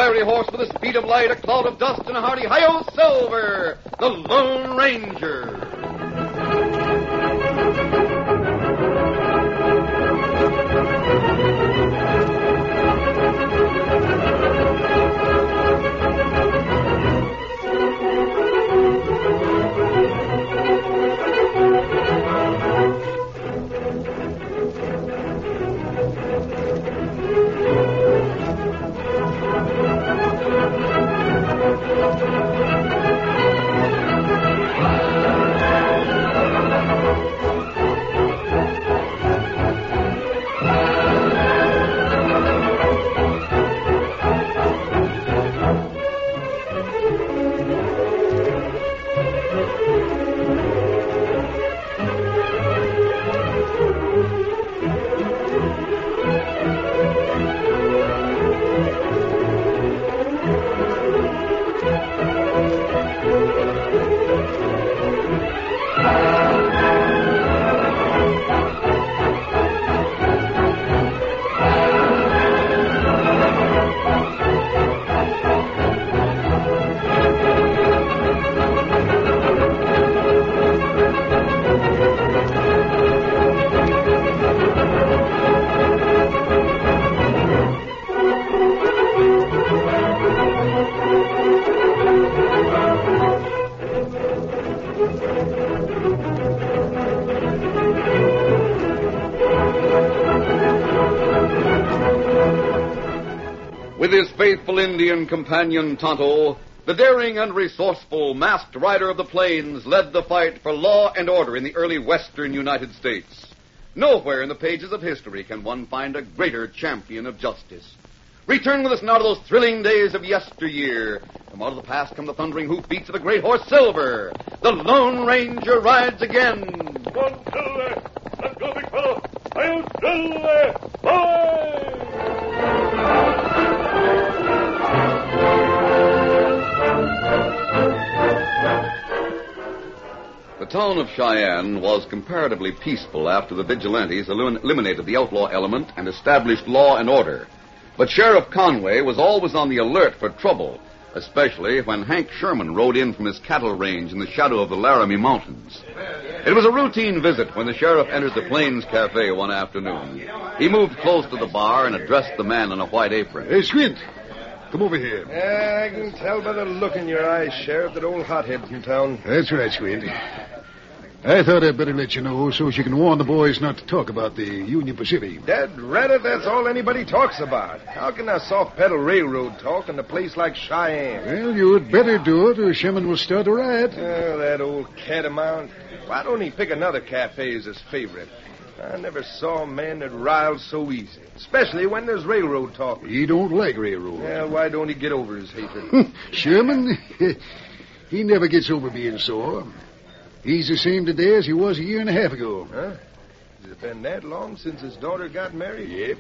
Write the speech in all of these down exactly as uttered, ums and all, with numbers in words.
fiery horse with the speed of light, a cloud of dust, and a hearty hi-yo Silver, the Lone Ranger. With his faithful Indian companion Tonto, the daring and resourceful masked rider of the plains led the fight for law and order in the early western United States. Nowhere in the pages of history can one find a greater champion of justice. Return with us now to those thrilling days of yesteryear. From out of the past come the thundering hoofbeats of the great horse Silver. The Lone Ranger rides again. Come on, Silver! Let's go, big fellow! I'll Silver! Boy! The town of Cheyenne was comparatively peaceful after the vigilantes eliminated the outlaw element and established law and order. But Sheriff Conway was always on the alert for trouble, especially when Hank Sherman rode in from his cattle range in the shadow of the Laramie Mountains. It was a routine visit when the sheriff entered the Plains Cafe one afternoon. He moved close to the bar and addressed the man in a white apron. Hey, Squint, come over here. Yeah, I can tell by the look in your eyes, Sheriff, that old hothead's in town. That's right, Squint. I thought I'd better let you know so you can warn the boys not to talk about the Union Pacific. Dead Reddit, that's all anybody talks about. How can a soft-pedal railroad talk in a place like Cheyenne? Well, you'd better do it or Sherman will start a riot. Oh, that old catamount. Why don't he pick another cafe as his favorite? I never saw a man that riles so easy, especially when there's railroad talk. He don't like railroad. Well, why don't he get over his hatred? Sherman, he never gets over being sore. He's the same today as he was a year and a half ago. Huh? Has it been that long since his daughter got married? Yep.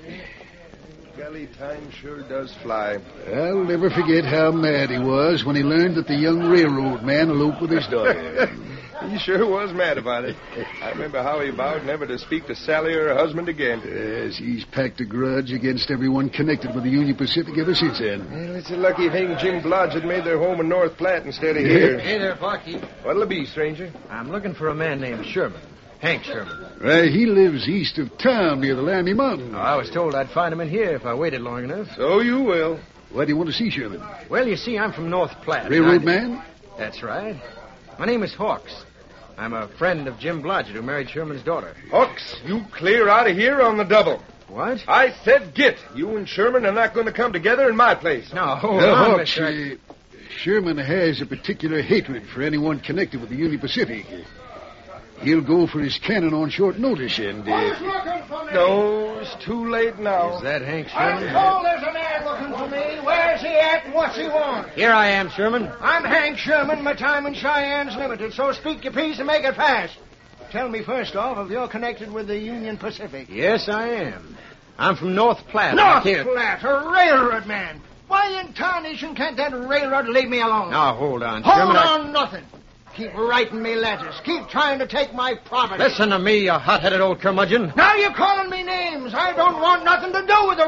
Golly, time sure does fly. I'll never forget how mad he was when he learned that the young railroad man eloped with his daughter. He sure was mad about it. I remember how he vowed never to speak to Sally or her husband again. Yes, he's packed a grudge against everyone connected with the Union Pacific ever since then. Well, it's a lucky thing Jim Blodge had made their home in North Platte instead of here. Hey there, Barkeep. What'll it be, stranger? I'm looking for a man named Sherman. Hank Sherman. Right, he lives east of town near the Laramie Mountains. Oh, I was told I'd find him in here if I waited long enough. So you will. Why do you want to see Sherman? Well, you see, I'm from North Platte. Railroad man? That's right. My name is Hawks. I'm a friend of Jim Blodgett, who married Sherman's daughter. Hawks, you clear out of here on the double. What? I said get. You and Sherman are not going to come together in my place. No, hold Now, on, Hawks, Mister uh, Sherman has a particular hatred for anyone connected with the Union Pacific. He'll go for his cannon on short notice, and... Uh... No, it's too late now. Is that Hank Sherman? I'm told there's a man looking for me. Where's he at and what's he want? Here I am, Sherman. I'm Hank Sherman. My time in Cheyenne's limited, so speak your piece and make it fast. Tell me first off if you're connected with the Union Pacific. Yes, I am. I'm from North Platte. North Here. Platte, a railroad man. Why in tarnation can't that railroad leave me alone? Now, hold on, Hold Sherman. I- on nothing. Keep writing me letters. Keep trying to take my property. Listen to me, you hot-headed old curmudgeon. Now you're calling me names. I don't want nothing to do with the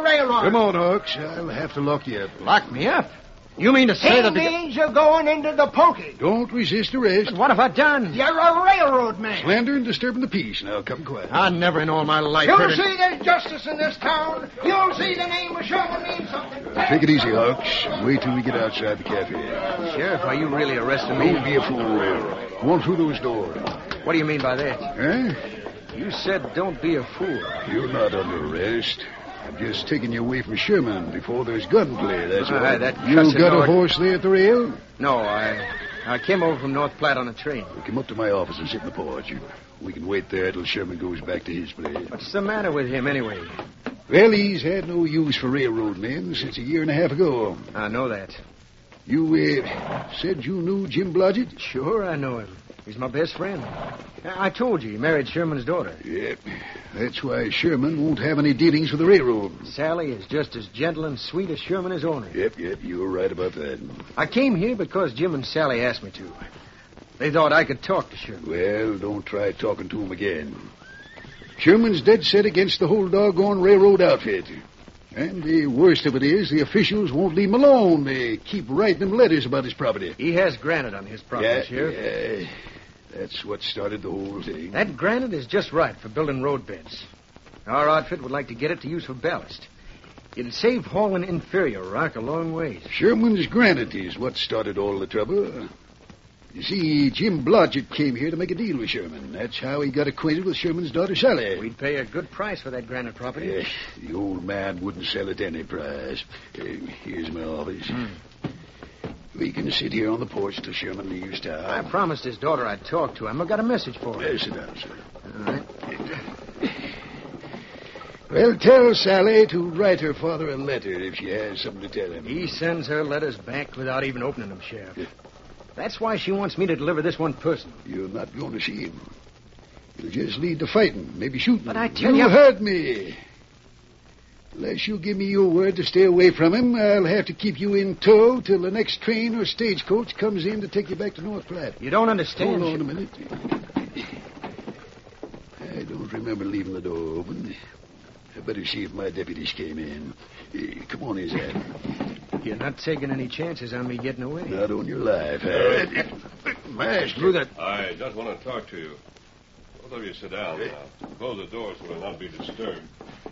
the railroad. Come on, Hawks. I'll have to lock you up. Lock me up? You mean to say He that... The... means you're going into the pokey. Don't resist arrest. What have I done? You're a railroad man. Slander and disturbing the peace. Now, come quiet. I never in all my life You'll heard it. see there's justice in this town. You'll see the name of Sherman means something. Take it easy, Hawks. Wait till we get outside the cafe. Sheriff, are you really arresting me? Don't be a fool. Go on through those doors. What do you mean by that? Huh? You said don't be a fool. You're not under arrest. I'm just taking you away from Sherman before there's gunplay, that's all. Ah, that You cussing got a Lord- horse there at the rail? No, I I came over from North Platte on a train. Well, come up to my office and sit in the porch. We can wait there till Sherman goes back to his place. What's the matter with him, anyway? Well, he's had no use for railroad men since a year and a half ago. I know that. You uh, said you knew Jim Blodgett? Sure, I know him. He's my best friend. I I told you he married Sherman's daughter. Yep. That's why Sherman won't have any dealings with the railroad. Sally is just as gentle and sweet as Sherman is owner. Yep, yep, you're right about that. I came here because Jim and Sally asked me to. They thought I could talk to Sherman. Well, don't try talking to him again. Sherman's dead set against the whole doggone railroad outfit. And the worst of it is, the officials won't leave him alone. They keep writing him letters about his property. He has granite on his property, yeah, Sheriff. yeah. That's what started the whole thing. That granite is just right for building road beds. Our outfit would like to get it to use for ballast. It'd save hauling inferior rock a long ways. Sherman's granite is what started all the trouble. You see, Jim Blodgett came here to make a deal with Sherman. That's how he got acquainted with Sherman's daughter, Sally. We'd pay a good price for that granite property. Yes, the old man wouldn't sell it any price. Uh, here's my office. Hmm. We can sit here on the porch till Sherman leaves town. I promised his daughter I'd talk to him. I got a message for her. Uh, sit down, sir. All right. Well, tell Sally to write her father a letter if she has something to tell him. He sends her letters back without even opening them, Sheriff. That's why she wants me to deliver this one person. You're not going to see him. You'll just lead to fighting, maybe shooting. But I tell you... you... heard me. Unless you give me your word to stay away from him, I'll have to keep you in tow till the next train or stagecoach comes in to take you back to North Platte. You don't understand. Hold on a minute. I don't remember leaving the door open. I better see if my deputies came in. Uh, come on, Izad. You're not taking any chances on me getting away. Not on your life. Uh, Master. Through that... I just want to talk to you. Both of you sit down now. Close the door so we'll not be disturbed.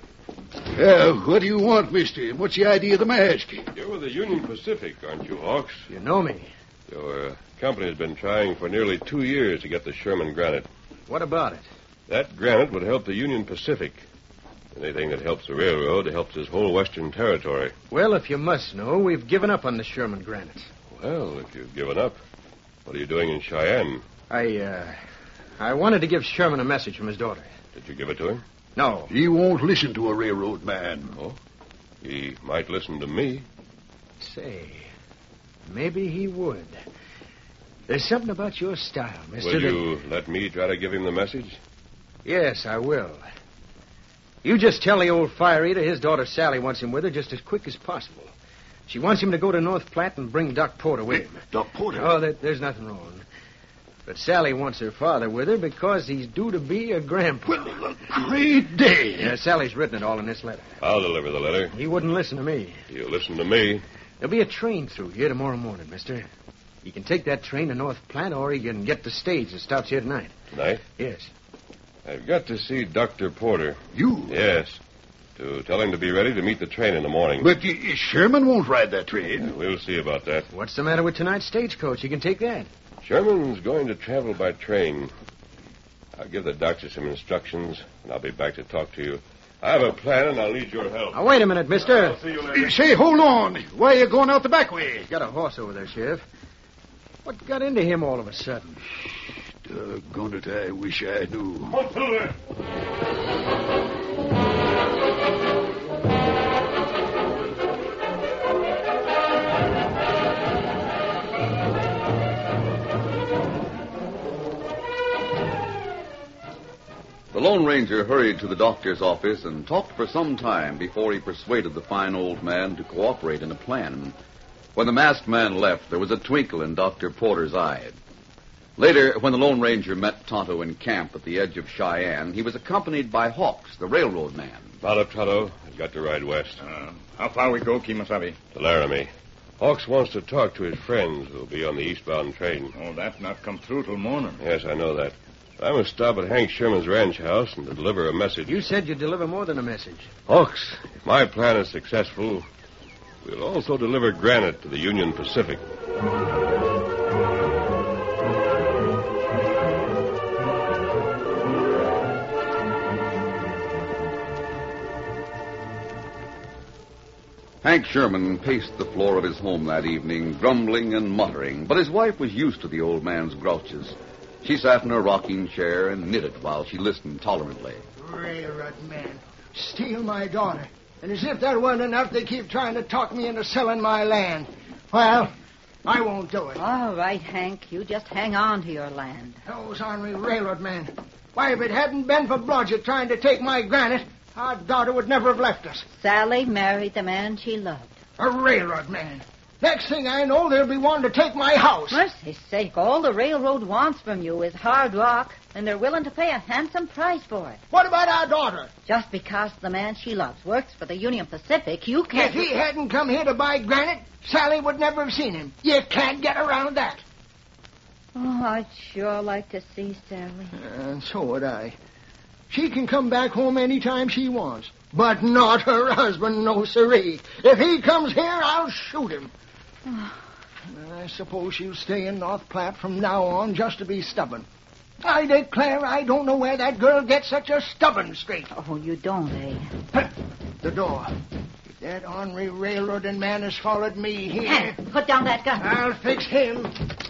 Uh, what do you want, mister? What's the idea of the mask? You're with the Union Pacific, aren't you, Hawks? You know me. Your uh, company's been trying for nearly two years to get the Sherman granite. What about it? That granite would help the Union Pacific. Anything that helps the railroad helps this whole western territory. Well, if you must know, we've given up on the Sherman granite. Well, if you've given up, what are you doing in Cheyenne? I, uh... I wanted to give Sherman a message from his daughter. Did you give it to him? No. He won't listen to a railroad man. Oh? He might listen to me. Say, maybe he would. There's something about your style, mister. Will that- you let me try to give him the message? Yes, I will. You just tell the old fire eater his daughter Sally wants him with her just as quick as possible. She wants him to go to North Platte and bring Doc Porter with him. Doc Porter? Oh, there, there's nothing wrong. But Sally wants her father with her because he's due to be a grandpa. Well, a great day. Yeah, Sally's written it all in this letter. I'll deliver the letter. He wouldn't listen to me. You listen to me. There'll be a train through here tomorrow morning, mister. He can take that train to North Platte, or he can get the stage that stops here tonight. Tonight? Yes. I've got to see Doctor Porter. You? Yes. To tell him to be ready to meet the train in the morning. But uh, Sherman won't ride that train. We'll see about that. What's the matter with tonight's stagecoach? You can take that. Sherman's going to travel by train. I'll give the doctor some instructions, and I'll be back to talk to you. I have a plan, and I'll need your help. Now, wait a minute, mister. I'll see you later. Uh, Say, hold on. Why are you going out the back way? Got a horse over there, Sheriff. What got into him all of a sudden? Doggone it, I wish I knew. Come Silver. The Lone Ranger hurried to the doctor's office and talked for some time before he persuaded the fine old man to cooperate in a plan. When the masked man left, there was a twinkle in Doctor Porter's eye. Later, when the Lone Ranger met Tonto in camp at the edge of Cheyenne, he was accompanied by Hawks, the railroad man. Father Tonto, as got to ride west. Uh, how far we go, Kimasabi? To Laramie. Hawks wants to talk to his friends who'll be on the eastbound train. Oh, that not come through till morning. Yes, I know that. I must stop at Hank Sherman's ranch house and deliver a message. You said you'd deliver more than a message. Hawks, if my plan is successful, we'll also deliver granite to the Union Pacific. Hank Sherman paced the floor of his home that evening, grumbling and muttering, but his wife was used to the old man's grouches. She sat in her rocking chair and knitted while she listened tolerantly. Railroad man. Steal my daughter. And as if that wasn't enough, they keep trying to talk me into selling my land. Well, I won't do it. All right, Hank. You just hang on to your land. Those ornery railroad men. Why, if it hadn't been for Blodgett trying to take my granite, our daughter would never have left us. Sally married the man she loved. A railroad man. Next thing I know, they'll be wanting to take my house. Mercy's sake, all the railroad wants from you is hard rock, and they're willing to pay a handsome price for it. What about our daughter? Just because the man she loves works for the Union Pacific, you can't... If he hadn't come here to buy granite, Sally would never have seen him. You can't get around that. Oh, I'd sure like to see Sally. And uh, so would I. She can come back home any time she wants. But not her husband, no siree. If he comes here, I'll shoot him. I suppose she'll stay in North Platte from now on just to be stubborn. I declare I don't know where that girl gets such a stubborn streak. Oh, you don't, eh? The door. If that ornery railroading man has followed me here... Hank, put down that gun. I'll fix him.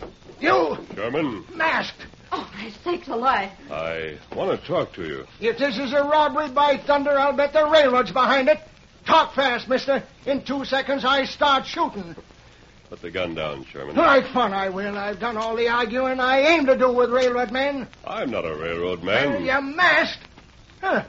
You! Sherman. Masked. Oh, my sakes alive. I want to talk to you. If this is a robbery, by thunder, I'll bet the railroad's behind it. Talk fast, mister. In two seconds, I start shooting. Put the gun down, Sherman. Like fun, I will. I've done all the arguing I aim to do with railroad men. I'm not a railroad man. Well, you're masked. Huh.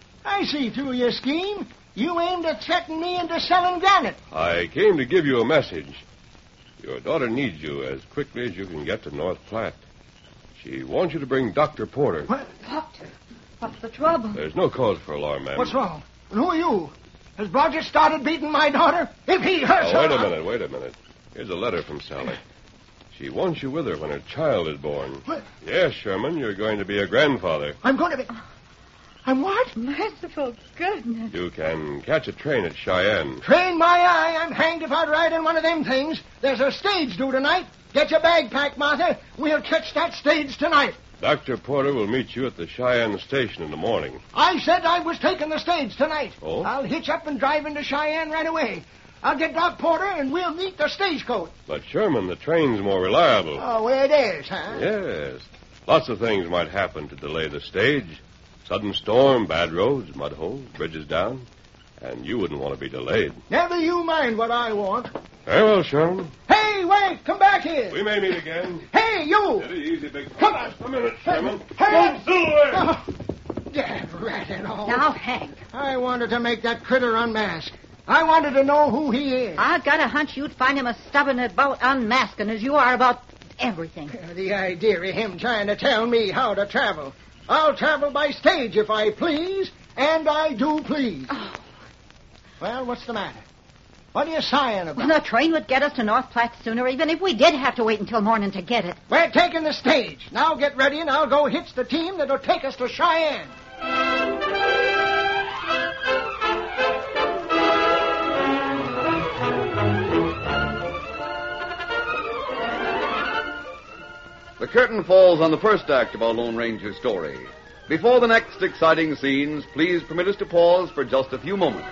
I see through your scheme. You aim to threaten me into selling granite. I came to give you a message. Your daughter needs you as quickly as you can get to North Platte. She wants you to bring Doctor Porter. What? Doctor, what's the trouble? There's no cause for alarm, ma'am. What's wrong? And who are you? Has Blodgett started beating my daughter? If he hurts Oh, her... wait a minute, wait a minute. Here's a letter from Sally. She wants you with her when her child is born. What? Yes, Sherman, you're going to be a grandfather. I'm going to be... I'm what? Merciful goodness. You can catch a train at Cheyenne. Train my eye. I'm hanged if I'd ride in one of them things. There's a stage due tonight. Get your bag packed, Martha. We'll catch that stage tonight. Doctor Porter will meet you at the Cheyenne station in the morning. I said I was taking the stage tonight. Oh? I'll hitch up and drive into Cheyenne right away. I'll get Doc Porter, and we'll meet the stagecoach. But, Sherman, the train's more reliable. Oh, it is, huh? Yes. Lots of things might happen to delay the stage. Sudden storm, bad roads, mud holes, bridges down. And you wouldn't want to be delayed. Never you mind what I want. Very well, Sherman. Hey, wait! Come back here! We may meet again. Hey, you! Steady, easy, big... Come on! Just a minute, Sherman. Hey! Don't silver! Oh, yeah, rat and all. Now, Hank, I wanted to make that critter unmask. I wanted to know who he is. I've got a hunch you'd find him as stubborn about unmasking as you are about everything. The idea of him trying to tell me how to travel. I'll travel by stage if I please, and I do please. Oh. Well, what's the matter? What are you sighing about? Well, the train would get us to North Platte sooner, even if we did have to wait until morning to get it. We're taking the stage. Now get ready, and I'll go hitch the team that'll take us to Cheyenne. The curtain falls on the first act of our Lone Ranger story. Before the next exciting scenes, please permit us to pause for just a few moments.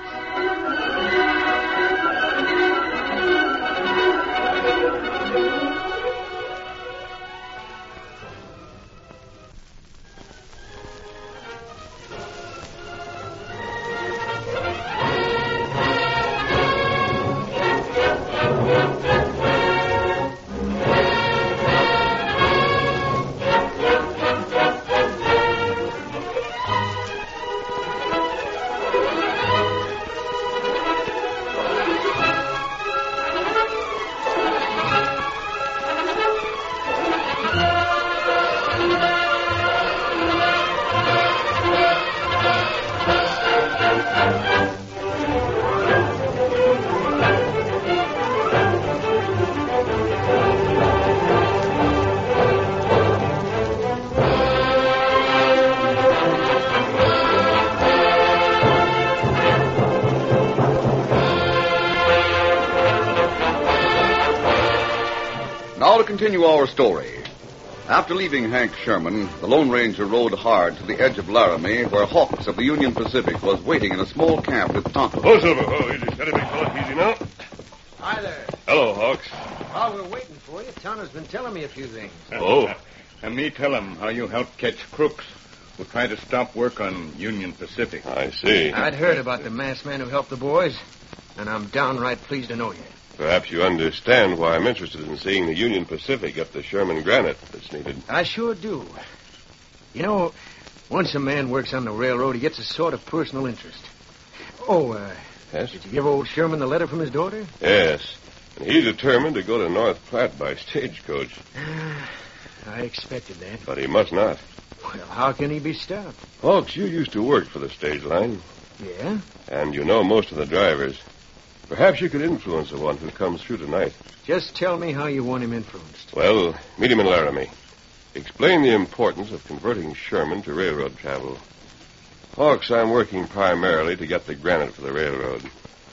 to continue our story. After leaving Hank Sherman, the Lone Ranger rode hard to the edge of Laramie, where Hawks of the Union Pacific was waiting in a small camp with Tonto. Oh, Silver. Oh, easy. Steady, big fella. Easy now. Hi there. Hello, Hawks. While we're waiting for you, Tonto's been telling me a few things. Oh. And me tell him how you helped catch crooks who tried to stop work on Union Pacific. I see. I'd heard about the masked man who helped the boys, and I'm downright pleased to know you. Perhaps you understand why I'm interested in seeing the Union Pacific get the Sherman granite that's needed. I sure do. You know, once a man works on the railroad, he gets a sort of personal interest. Oh, uh, Yes? did you give old Sherman the letter from his daughter? Yes. And he's determined to go to North Platte by stagecoach. I expected that. But he must not. Well, how can he be stopped? Hawks, you used to work for the stage line, Yeah? and you know most of the drivers. Perhaps you could influence the one who comes through tonight. Just tell me how you want him influenced. Well, meet him in Laramie. Explain the importance of converting Sherman to railroad travel. Hawks, I'm working primarily to get the granite for the railroad.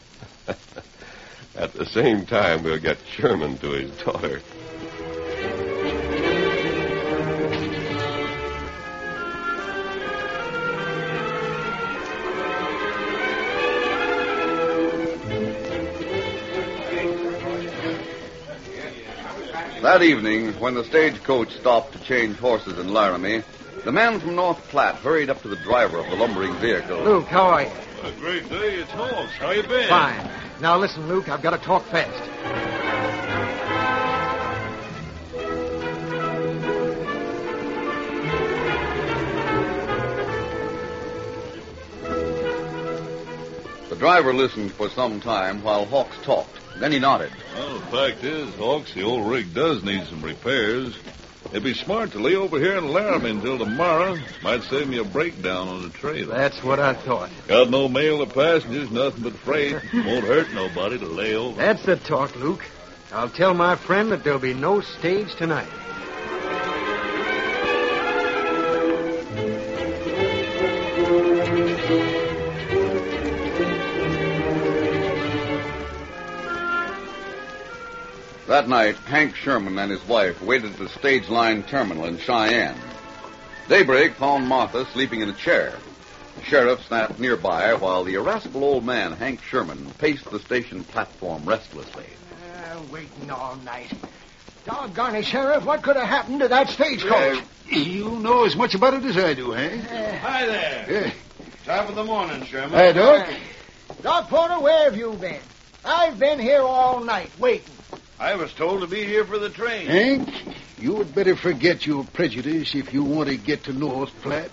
At the same time, we'll get Sherman to his daughter. That evening, when the stagecoach stopped to change horses in Laramie, the man from North Platte hurried up to the driver of the lumbering vehicle. Luke, how are you? A great day. It's Hawks. How you been? Fine. Now listen, Luke, I've got to talk fast. The driver listened for some time while Hawks talked. Then he nodded. Well, the fact is, Hawks, the old rig does need some repairs. It'd be smart to lay over here in Laramie until tomorrow. Might save me a breakdown on the trailer. That's what I thought. Got no mail or passengers, nothing but freight. Won't hurt nobody to lay over. That's the talk, Luke. I'll tell my friend that there'll be no stage tonight. That night, Hank Sherman and his wife waited at the stage line terminal in Cheyenne. Daybreak found Martha sleeping in a chair. The sheriff sat nearby while the irascible old man, Hank Sherman, paced the station platform restlessly. Uh, waiting all night. Doggone it, Sheriff, what could have happened to that stagecoach? Uh, you know as much about it as I do, Hank. Hi there. Yeah. Top of the morning, Sherman. Hi, Doc. Doc Porter, where have you been? I've been here all night, waiting. I was told to be here for the train. Hank, you had better forget your prejudice if you want to get to North Platte.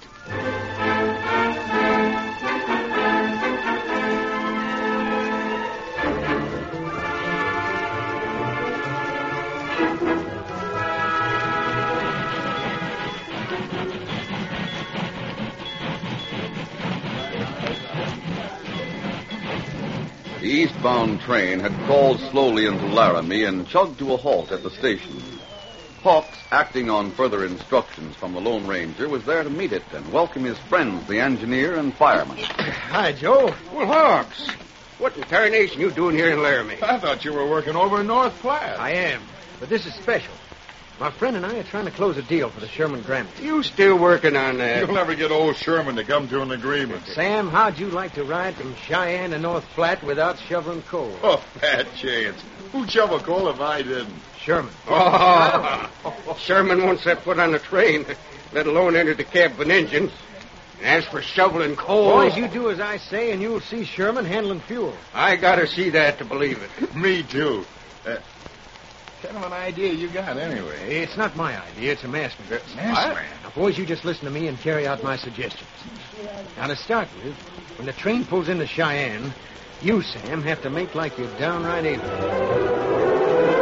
The eastbound train had crawled slowly into Laramie and chugged to a halt at the station. Hawks, acting on further instructions from the Lone Ranger, was there to meet it and welcome his friends, the engineer and fireman. Hi, Joe. Well, Hawks, what in tarnation you doing here in Laramie? I thought you were working over in North Platte. I am, but this is special. My friend and I are trying to close a deal for the Sherman granite. You still working on that? You'll never get old Sherman to come to an agreement. Sam, how'd you like to ride from Cheyenne to North Platte without shoveling coal? Oh, bad chance. Who'd shovel coal if I didn't? Sherman. Oh, Sherman won't set foot on a train, let alone enter the cab of an engine. As for shoveling coal... Boys, you do as I say, and you'll see Sherman handling fuel. I gotta see that to believe it. Me, too. Uh, kind of an idea you got, anyway. It's not my idea. It's a masked man. Masked man? Now, boys, you just listen to me and carry out my suggestions. Now, to start with, when the train pulls into Cheyenne, you, Sam, have to make like you're downright able.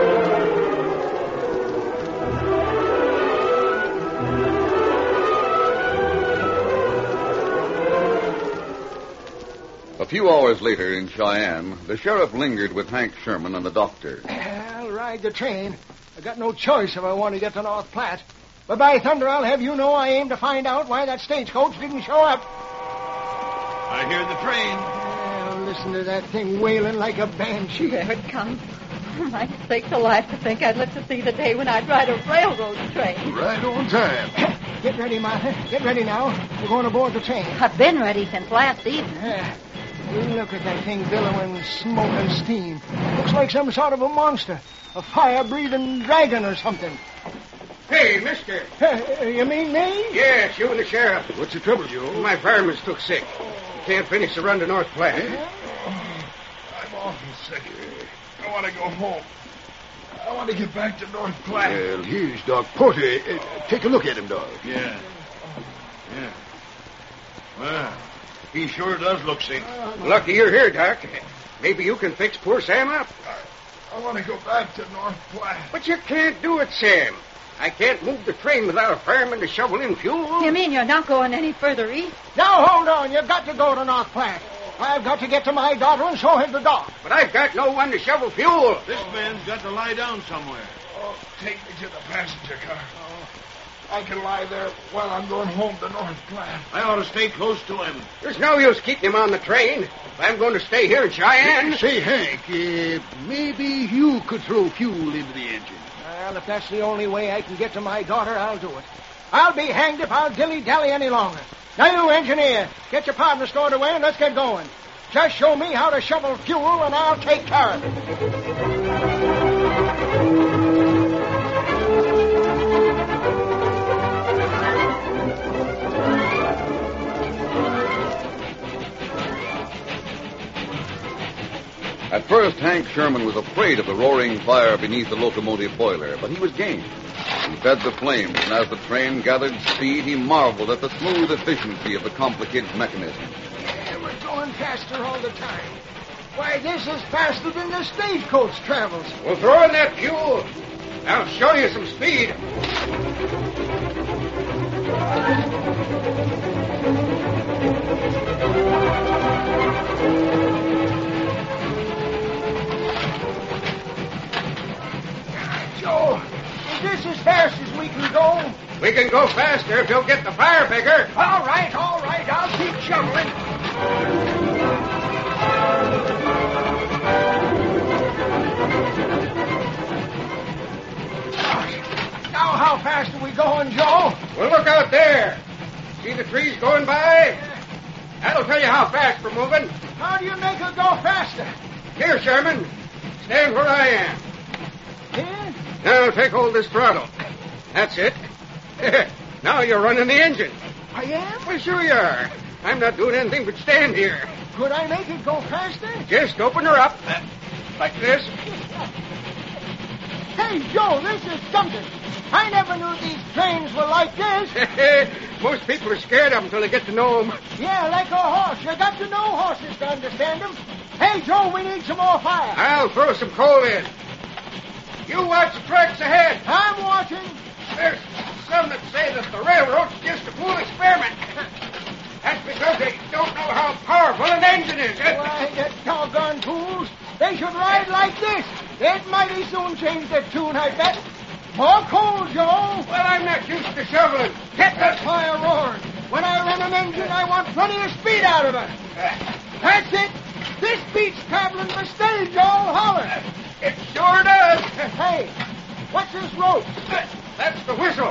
A few hours later in Cheyenne, the sheriff lingered with Hank Sherman and the doctor. I'll ride the train. I got no choice if I want to get to North Platte. But by thunder, I'll have you know I aim to find out why that stagecoach didn't show up. I hear the train. Well, Listen to that thing wailing like a banshee. There it comes. For my sakes alive, to think I'd live to see the day when I'd ride a railroad train. Right on time. Get ready, Martha. Get ready now. We're going aboard the train. I've been ready since last evening. Yeah. Look at that thing billowing smoke and steam. Looks like some sort of a monster. A fire-breathing dragon or something. Hey, mister. Uh, you mean me? Yes, you and the sheriff. What's the trouble, Joe? My fireman's took sick. Can't finish the run to North Platte. I'm awful sick. I want to go home. I want to get back to North Platte. Well, here's Doc Porter. Uh, take a look at him, Doc. Yeah. Yeah. Well, he sure does look sick. Lucky you're here, Doc. Maybe you can fix poor Sam up. I, I want to go back to North Platte. But you can't do it, Sam. I can't move the train without a fireman to shovel in fuel. You mean you're not going any further east? Now, hold on. You've got to go to North Platte. I've got to get to my daughter and show her the dock. But I've got no one to shovel fuel. This man's got to lie down somewhere. Oh, take me to the passenger car. Oh, I can lie there while I'm going home to North Platte. I ought to stay close to him. There's no use keeping him on the train. If I'm going to stay here in Cheyenne. Say, Hank, uh, maybe you could throw fuel into the engine. Well, if that's the only way I can get to my daughter, I'll do it. I'll be hanged if I'll dilly-dally any longer. Now, you engineer, get your partner stored away and let's get going. Just show me how to shovel fuel and I'll take care of it. At first, Hank Sherman was afraid of the roaring fire beneath the locomotive boiler, but he was game. He fed the flames, and as the train gathered speed, he marveled at the smooth efficiency of the complicated mechanism. Yeah, we're going faster all the time. Why, this is faster than the stagecoach travels. We'll throw in that fuel. I'll show you some speed. Joe, is this as fast as we can go? We can go faster if you'll get the fire bigger. All right, all right. I'll keep shoveling. Now, how fast are we going, Joe? Well, look out there. See the trees going by? That'll tell you how fast we're moving. How do you make her go faster? Here, Sherman. Stand where I am. Here? Now, take hold of this throttle. That's it. Now you're running the engine. I am? Well, sure you are. I'm not doing anything but stand here. Could I make it go faster? Just open her up. Uh, like this. Hey, Joe, this is something. I never knew these trains were like this. Most people are scared of them until they get to know them. Yeah, like a horse. You got to know horses to understand them. Hey, Joe, we need some more fire. I'll throw some coal in. You watch the tracks ahead. I'm watching. There's some that say that the railroad's just a fool experiment. That's because they don't know how powerful an engine is. Why, the doggone fools. They should ride like this. They'd mighty soon change their tune, I bet. More coal, Joe. Well, I'm not used to shoveling. Get that fire roaring. When I run an engine, I want plenty of speed out of it. That's it. This beats traveling the stage all holler. It sure does. Hey, what's this rope? That's the whistle.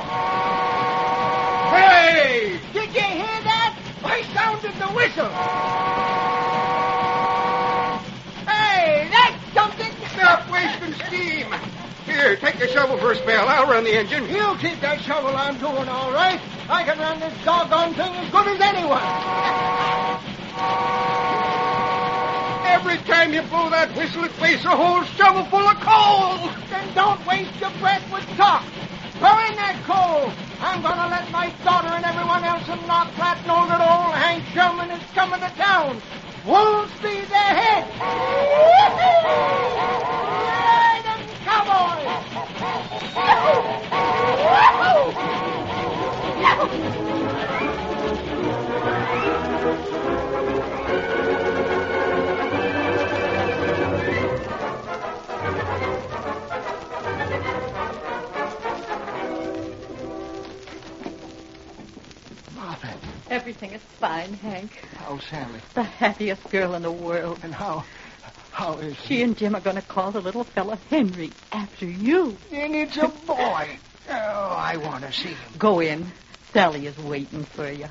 Hey! Did you hear that? I sounded the whistle. Hey, that's something. Stop wasting steam. Here, take the shovel for a spell. I'll run the engine. You keep that shovel I'm doing all right. I can run this doggone thing as good as anyone. Every time you blow that whistle, it wastes a whole shovel full of coal. Then don't waste your breath with talk. Throw in that coal. I'm going to let my daughter and everyone else in North Platte know that old Hank Sherman is coming to town. Full speed ahead. Ride 'em, cowboys. Everything is fine, Hank. How, Sally? The happiest girl in the world. And how? How is She and Jim are going to call the little fella Henry after you. Then it's a boy. Oh, I want to see him. Go in. Sally is waiting for you.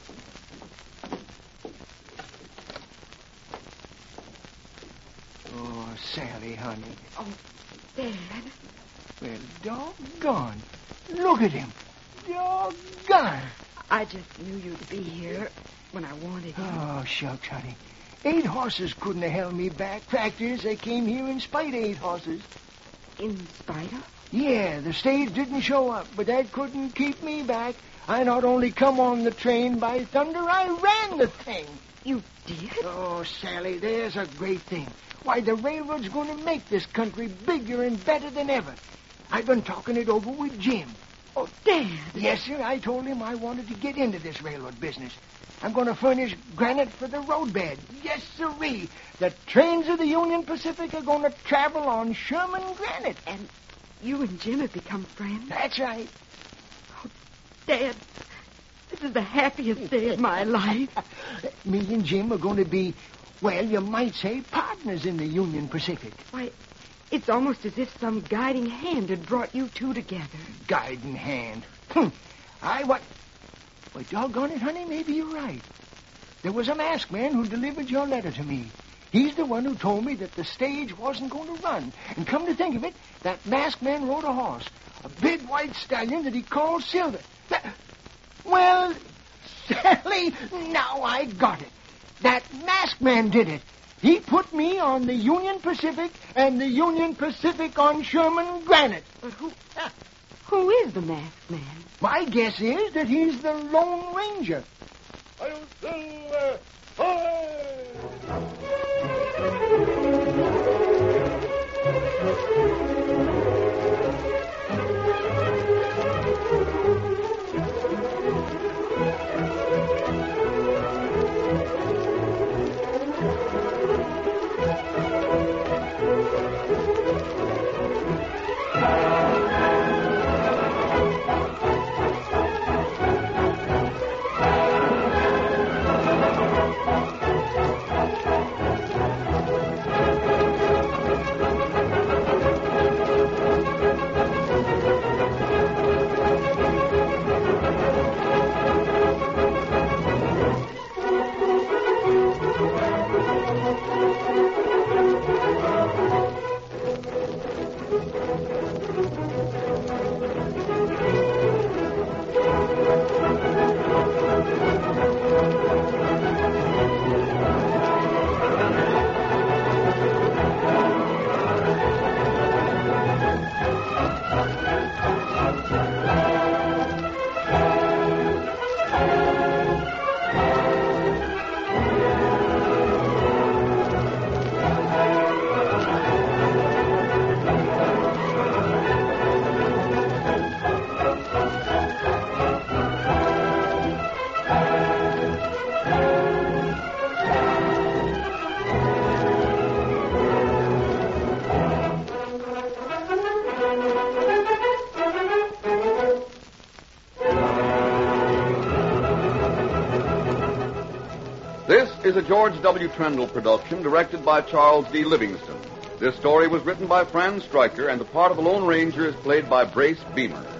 Oh, Sally, honey. Oh, Dad. Well, doggone. Look at him. Doggone. I just knew you'd be here when I wanted you. Oh, shucks, honey. Eight horses couldn't have held me back. Fact is, they came here in spite of eight horses. In spite of? Yeah, the stage didn't show up, but that couldn't keep me back. I not only come on the train by thunder, I ran the thing. You did? Oh, Sally, there's a great thing. Why, the railroad's going to make this country bigger and better than ever. I've been talking it over with Jim. Oh, Dad. Yes, sir, I told him I wanted to get into this railroad business. I'm going to furnish granite for the roadbed. Yes, sirree. The trains of the Union Pacific are going to travel on Sherman granite. And you and Jim have become friends? That's right. Oh, Dad, this is the happiest day of my life. Me and Jim are going to be, well, you might say, partners in the Union Pacific. Why, it's almost as if some guiding hand had brought you two together. Guiding hand? Hm. I what? Well, doggone it, honey, maybe you're right. There was a masked man who delivered your letter to me. He's the one who told me that the stage wasn't going to run. And come to think of it, that masked man rode a horse, a big white stallion that he called Silver. That, well, Sally, now I got it. That masked man did it. He put me on the Union Pacific and the Union Pacific on Sherman granite. But who... Uh, who is the masked man? My guess is that he's the Lone Ranger. This is a George W. Trendle production directed by Charles D. Livingston. This story was written by Fran Stryker, and the part of the Lone Ranger is played by Brace Beamer.